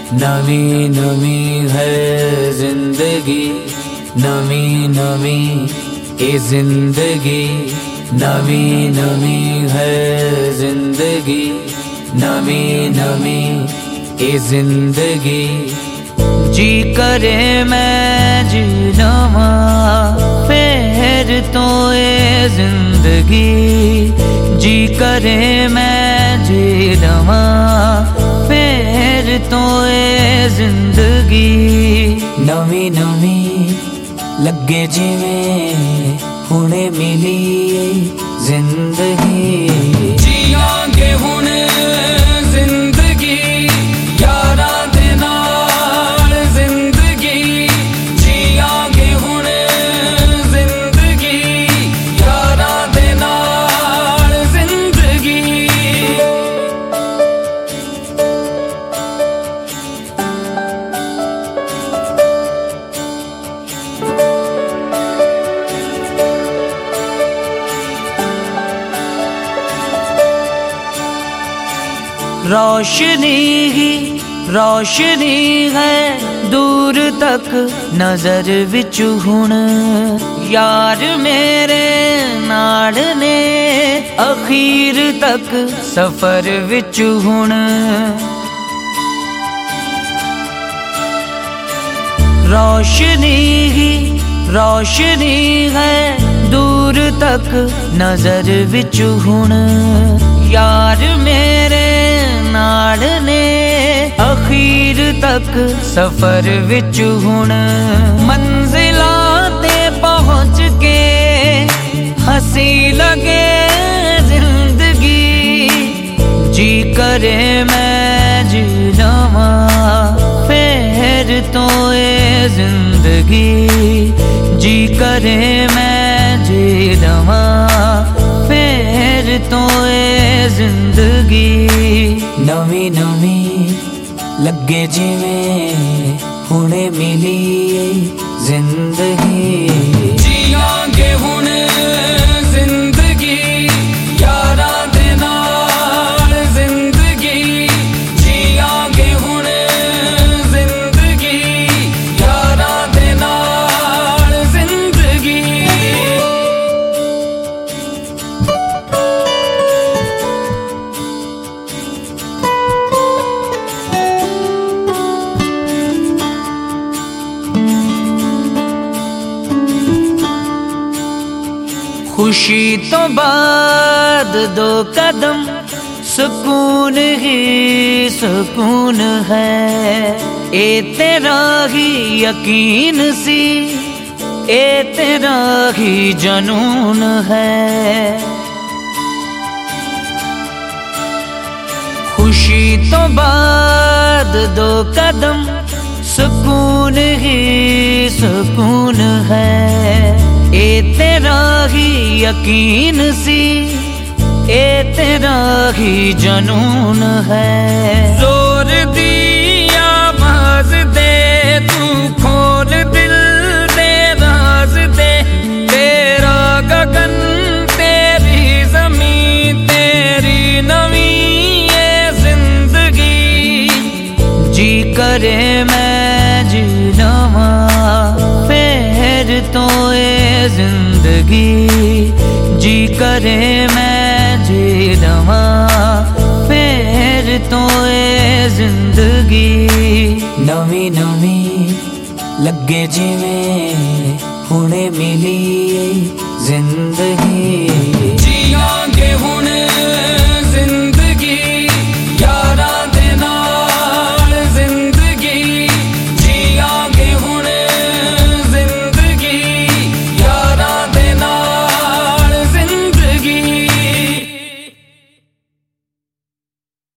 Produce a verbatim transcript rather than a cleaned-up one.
नवी नवी है जिंदगी, नवी नवी ये जिंदगी, नवी नवी है जिंदगी, नवी नवी ये जिंदगी। जी करे मैं जी लवा फिर तो ये जिंदगी, जी करे मैं जी लवा फिर तो ये जिंदगी। नवी नवी लगे जिवें हुणे मिली जिंदगी, जियांगे हुणे जिंदगी यारा दे नाल जिंदगी, जियांगे हुणे जिंदगी यारा दे नाल जिंदगी। रोशनी ही रोशनी है दूर तक नजर विच हुण, यार मेरे नाल ने अखीर तक सफर विच हुण। रोशनी ही रोशनी है दूर तक नजर विच हुण, यार मेरे नाल ने अखीर तक सफर विच हुण। मंजिलां ते पहुंच के हंसी लगे जिंदगी, जी करे मैं जी लवा फिर तो ये जिंदगी, जी करे मैं जी लवा फिर तो ये जिंदगी। नवी नवी लगे जिवें हुणे मिली जिंदगी, जियांगे हुणे जिंदगी यारा दे नाल जिंदगी, जियांगे हुणे जिंदगी यारा दे नाल जिंदगी। खुशी तो बाद दो कदम सुकून ही सुकून है, ए तेरा ही यकीन सी ए तेरा ही जनून है। खुशी तो बाद दो कदम सुकून ही सुकून है, ए तेरा ही यकीन सी ए तेरा ही जनून है। जोर दिया आवाज दे तू खोल दिल दे राज दे, तेरा गगन तेरी जमीन तेरी नवी ये जिंदगी, जी करे मैं जी लवा फिर तो ये जिंदगी, जी करे मैं जी लवा फिर तो ये जिंदगी। नवी नवी लगे जिवें हुणे मिली जिंदगी,